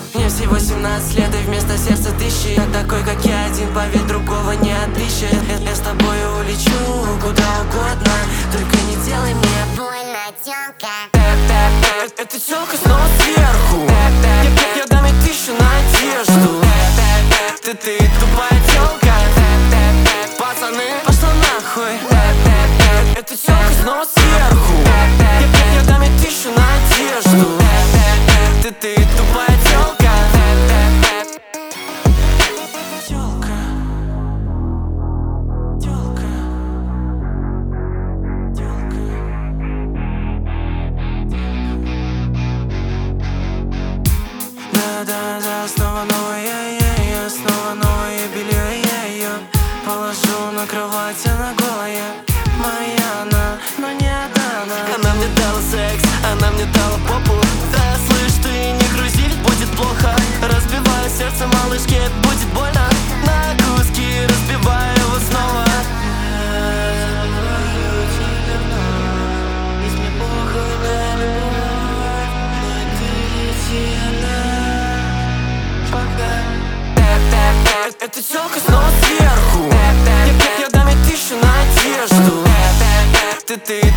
Мне всего 17 лет и вместо сердца тысячи. Я такой, как я один, поверь, другого не отыщешь. Я с тобой улечу куда угодно, только не делай мне больно, тёлка. Эта тёлка снова сверху. Я дам ей 1000 на одежду. Ты тупая тёлка. Пацаны, пошла нахуй. Эта тёлка снова сверху. Я дам ей 1000 на одежду. Ты тупая тёлка. Тёлка. Тёлка. Тёлка. Да-да-да, снова новая я, снова новое белье, я ее положу на кровать, она голая, моя она, но не одна она. Она мне дала секс, она мне дала попу. Да, слышь, ты не грузи, ведь будет плохо. Разбиваю сердце малышки, это будет больно. На куски разбиваю его снова. Эта тёлка снова сверху. Я дам ей 1000 на одежду. Ты